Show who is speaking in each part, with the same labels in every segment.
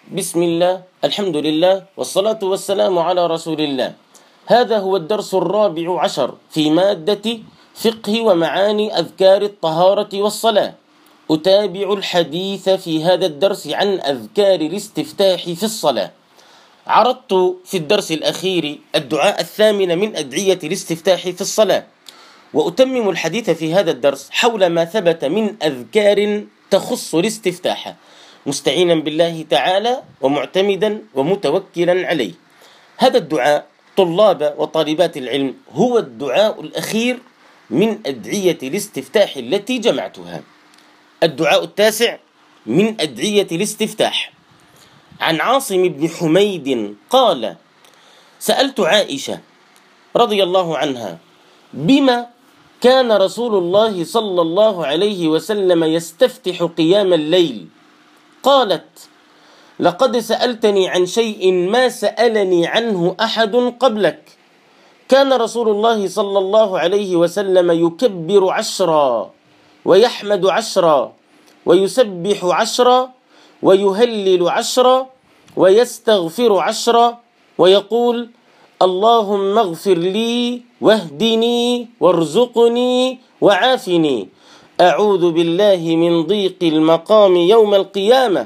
Speaker 1: بسم الله، الحمد لله، والصلاة والسلام على رسول الله. هذا هو الدرس 14 في مادة فقه ومعاني أذكار الطهارة والصلاة. أتابع الحديث في هذا الدرس عن أذكار الاستفتاح في الصلاة. عرضت في الدرس الأخير الدعاء الثامن من أدعية الاستفتاح في الصلاة، وأتمم الحديث في هذا الدرس حول ما ثبت من أذكار تخص الاستفتاح، مستعينا بالله تعالى ومعتمدا ومتوكلا عليه. هذا الدعاء طلاب وطالبات العلم هو الدعاء الأخير من أدعية الاستفتاح التي جمعتها. الدعاء التاسع من أدعية الاستفتاح. عن عاصم بن حميد قال: سألت عائشة رضي الله عنها بما كان رسول الله صلى الله عليه وسلم يستفتح قيام الليل؟ قالت: لقد سألتني عن شيء ما سألني عنه أحد قبلك. كان رسول الله صلى الله عليه وسلم يكبر 10 ويحمد 10 ويسبح 10 ويهلل 10 ويستغفر 10 ويقول: اللهم اغفر لي واهدني وارزقني وعافني، أعوذ بالله من ضيق المقام يوم القيامة.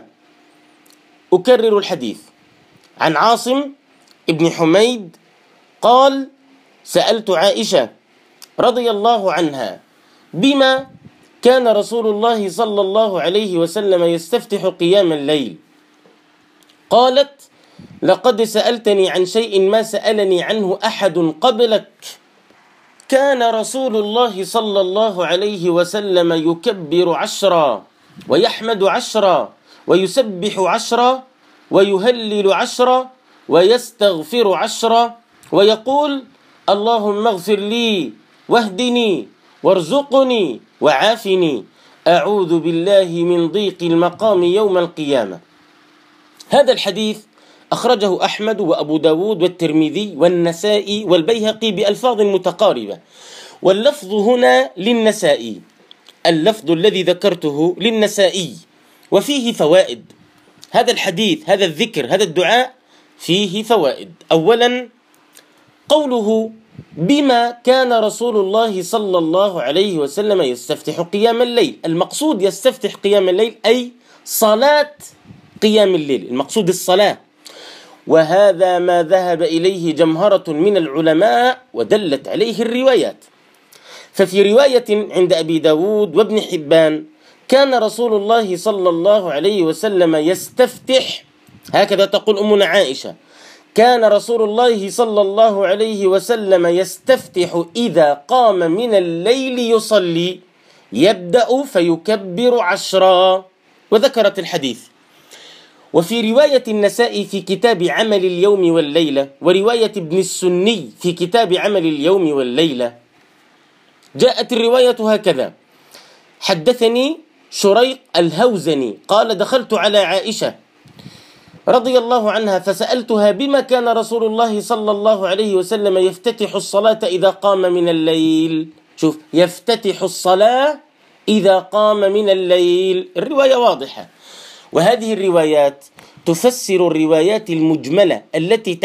Speaker 1: أكرر الحديث. عن عاصم ابن حميد قال: سألت عائشة رضي الله عنها بما كان رسول الله صلى الله عليه وسلم يستفتح قيام الليل؟ قالت: لقد سألتني عن شيء ما سألني عنه أحد قبلك. كان رسول الله صلى الله عليه وسلم يكبر 10 ويحمد 10 ويسبح 10 ويهلل 10 ويستغفر 10 ويقول: اللهم اغفر لي واهدني وارزقني وعافني، أعوذ بالله من ضيق المقام يوم القيامة. هذا الحديث أخرجه أحمد وأبو داود والترمذي والنسائي والبيهقي بألفاظ متقاربة، واللفظ هنا للنسائي، اللفظ الذي ذكرته للنسائي، وفيه فوائد. هذا الحديث، هذا الذكر، هذا الدعاء فيه فوائد. أولا، قوله بما كان رسول الله صلى الله عليه وسلم يستفتح قيام الليل. المقصود يستفتح قيام الليل أي صلاة قيام الليل، المقصود الصلاة، وهذا ما ذهب إليه جمهرة من العلماء ودلت عليه الروايات. ففي رواية عند أبي داود وابن حبان: كان رسول الله صلى الله عليه وسلم يستفتح، هكذا تقول أمنا عائشة، كان رسول الله صلى الله عليه وسلم يستفتح إذا قام من الليل يصلي، يبدأ فيكبر 10، وذكرت الحديث. وفي رواية النسائي في كتاب عمل اليوم والليلة، ورواية ابن السني في كتاب عمل اليوم والليلة، جاءت الرواية هكذا: حدثني شريق الهوزني قال: دخلت على عائشة رضي الله عنها فسألتها بما كان رسول الله صلى الله عليه وسلم يفتتح الصلاة إذا قام من الليل. شوف، يفتتح الصلاة إذا قام من الليل، الرواية واضحة. وهذه الروايات تفسر الروايات المجملة التي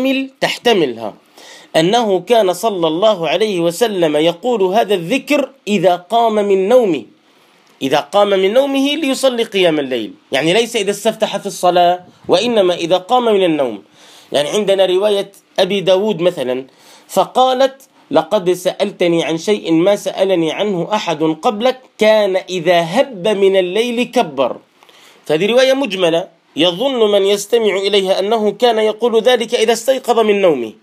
Speaker 1: تحتملها أنه كان صلى الله عليه وسلم يقول هذا الذكر إذا قام من نومه، إذا قام من نومه ليصلي قيام الليل، يعني ليس إذا استفتح في الصلاة، وإنما إذا قام من النوم. يعني عندنا رواية أبي داود مثلا فقالت: لقد سألتني عن شيء ما سألني عنه أحد قبلك، كان إذا هب من الليل كبر. فهذه رواية مجملة، يظن من يستمع إليها أنه كان يقول ذلك إذا استيقظ من نومه،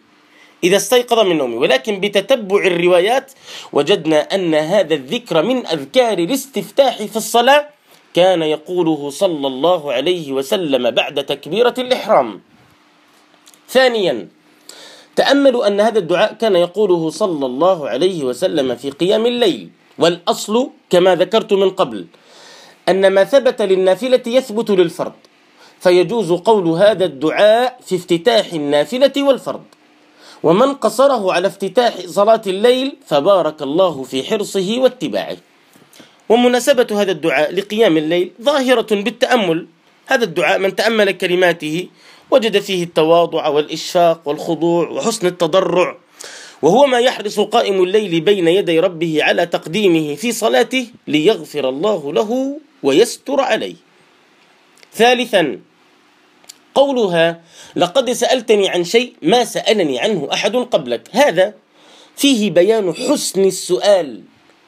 Speaker 1: ولكن بتتبع الروايات وجدنا أن هذا الذكر من أذكار الاستفتاح في الصلاة كان يقوله صلى الله عليه وسلم بعد تكبيرة الإحرام. ثانيا، تأملوا أن هذا الدعاء كان يقوله صلى الله عليه وسلم في قيام الليل، والأصل كما ذكرت من قبل أن ما ثبت للنافلة يثبت للفرض، فيجوز قول هذا الدعاء في افتتاح النافلة والفرض. ومن قصره على افتتاح صلاة الليل فبارك الله في حرصه واتباعه. ومناسبة هذا الدعاء لقيام الليل ظاهرة بالتأمل، هذا الدعاء من تأمل كلماته وجد فيه التواضع والإشفاق والخضوع وحسن التضرع، وهو ما يحرص قائم الليل بين يدي ربه على تقديمه في صلاته ليغفر الله له ويستر عليه. ثالثا، قولها لقد سألتني عن شيء ما سألني عنه أحد قبلك، هذا فيه بيان حسن السؤال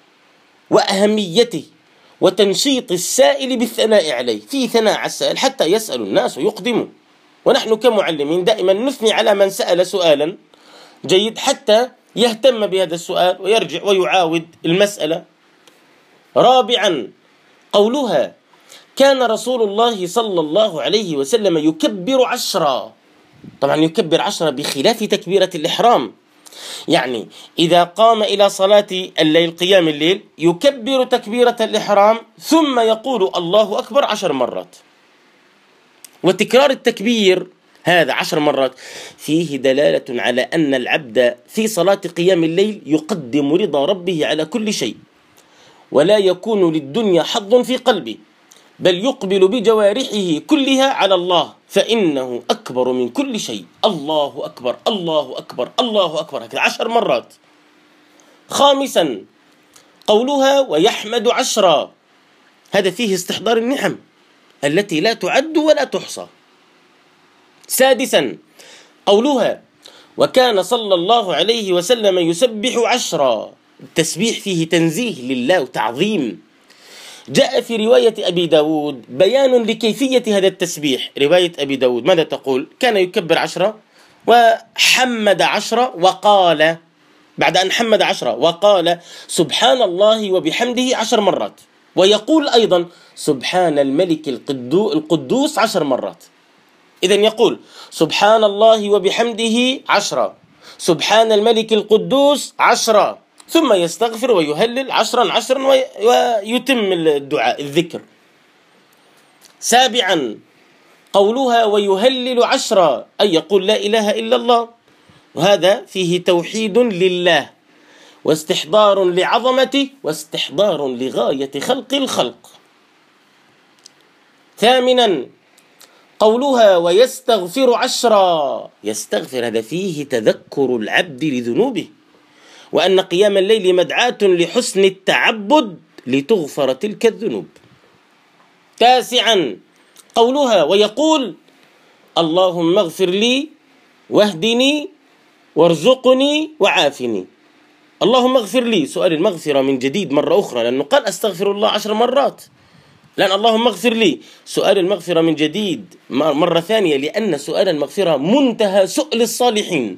Speaker 1: وأهميته وتنشيط السائل بالثناء عليه، فيه ثناء على السائل حتى يسأل الناس ويقدموا، ونحن كمعلمين دائما نثني على من سأل سؤالا جيد حتى يهتم بهذا السؤال ويرجع ويعاود المسألة. رابعا، قولها كان رسول الله صلى الله عليه وسلم يكبر 10، طبعا يكبر 10 بخلاف تكبيرة الإحرام، يعني إذا قام إلى صلاة الليل قيام الليل يكبر تكبيرة الإحرام ثم يقول الله أكبر 10 مرات. وتكرار التكبير هذا 10 مرات فيه دلالة على أن العبد في صلاة قيام الليل يقدم رضا ربه على كل شيء، ولا يكون للدنيا حظ في قلبه، بل يقبل بجوارحه كلها على الله، فإنه أكبر من كل شيء. الله أكبر الله أكبر الله أكبر، هكذا 10 مرات. خامسا، قولها ويحمد 10، هذا فيه استحضار النعم التي لا تعد ولا تحصى. سادسا، قولها وكان صلى الله عليه وسلم يسبح 10، التسبيح فيه تنزيه لله وتعظيم. جاء في رواية أبي داود بيان لكيفية هذا التسبيح. رواية أبي داود ماذا تقول؟ كان يكبر 10 وحمد 10 وقال بعد أن حمد 10 وقال سبحان الله وبحمده 10 مرات، ويقول أيضا سبحان الملك القدوس 10 مرات. إذن يقول سبحان الله وبحمده 10، سبحان الملك القدوس 10، ثم يستغفر ويهلل 10 ويتم الدعاء الذكر. سابعا، قولها ويهلل 10، أي يقول لا إله إلا الله، وهذا فيه توحيد لله واستحضار لعظمته واستحضار لغاية خلق الخلق. ثامنا، قولها ويستغفر 10، يستغفر هذا فيه تذكر العبد لذنوبه، وأن قيام الليل مدعاة لحسن التعبد لتغفر تلك الذنوب. تاسعا، قولها ويقول اللهم اغفر لي واهدني وارزقني وعافني. اللهم اغفر لي، سؤال المغفرة من جديد مرة أخرى، لأنه قال أستغفر الله 10 مرات، لأن اللهم اغفر لي سؤال المغفرة من جديد مرة ثانية، لأن سؤال المغفرة منتهى سؤل الصالحين.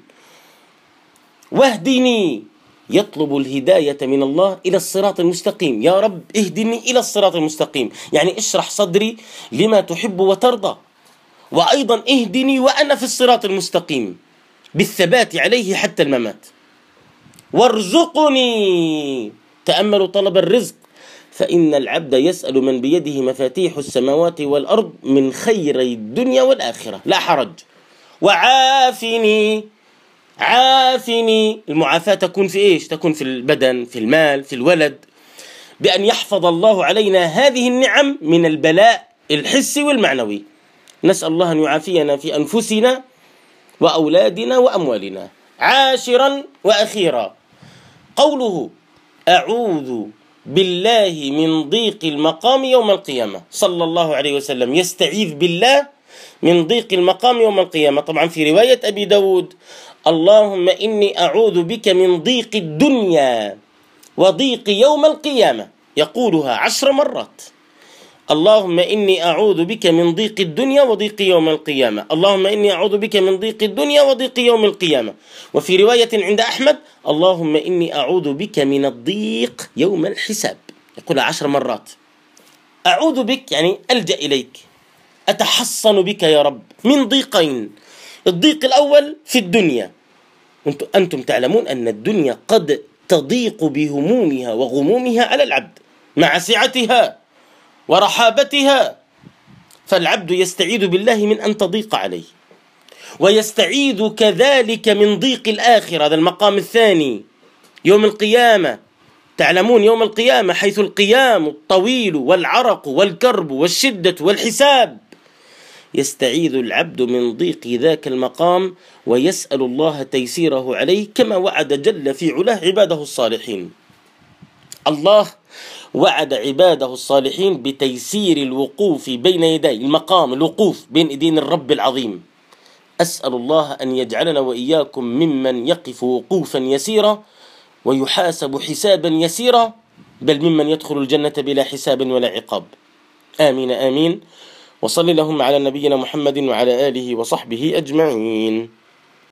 Speaker 1: واهدني، يطلب الهداية من الله إلى الصراط المستقيم، يا رب اهدني إلى الصراط المستقيم، يعني اشرح صدري لما تحب وترضى، وأيضا اهدني وأنا في الصراط المستقيم بالثبات عليه حتى الممات. وارزقني، تأملوا طلب الرزق، فإن العبد يسأل من بيده مفاتيح السماوات والأرض من خيري الدنيا والآخرة لا حرج. وعافني، عافني، المعافاة تكون في إيش؟ تكون في البدن، في المال، في الولد، بأن يحفظ الله علينا هذه النعم من البلاء الحسي والمعنوي. نسأل الله أن يعافينا في أنفسنا وأولادنا وأموالنا. عاشرا وأخيرا، قوله أعوذ بالله من ضيق المقام يوم القيامة، صلى الله عليه وسلم يستعيذ بالله من ضيق المقام يوم القيامة. طبعا في رواية أبي داود اللهم إني أعوذ بك من ضيق الدنيا وضيق يوم القيامة، يقولها 10 مرات. اللهم إني أعوذ بك من ضيق الدنيا وضيق يوم القيامة، اللهم إني أعوذ بك من ضيق الدنيا وضيق يوم القيامة. وفي رواية عند أحمد اللهم إني أعوذ بك من الضيق يوم الحساب، يقولها 10 مرات. أعوذ بك يعني ألجأ إليك، أتحصن بك يا رب من ضيقين. الضيق الأول في الدنيا، أنتم تعلمون أن الدنيا قد تضيق بهمومها وغمومها على العبد مع سعتها ورحابتها، فالعبد يستعيذ بالله من أن تضيق عليه، ويستعيذ كذلك من ضيق الآخرة، هذا المقام الثاني يوم القيامة. تعلمون يوم القيامة حيث القيام الطويل والعرق والكرب والشدة والحساب، يستعيذ العبد من ضيق ذاك المقام ويسأل الله تيسيره عليه، كما وعد جل في علاه عباده الصالحين. الله وعد عباده الصالحين بتيسير الوقوف بين يدي المقام، الوقوف بين ايدين الرب العظيم. أسأل الله أن يجعلنا وإياكم ممن يقف وقوفا يسيرا ويحاسب حسابا يسيرا، بل ممن يدخل الجنة بلا حساب ولا عقاب. آمين آمين. وصل اللهم على نبينا محمد وعلى آله وصحبه أجمعين.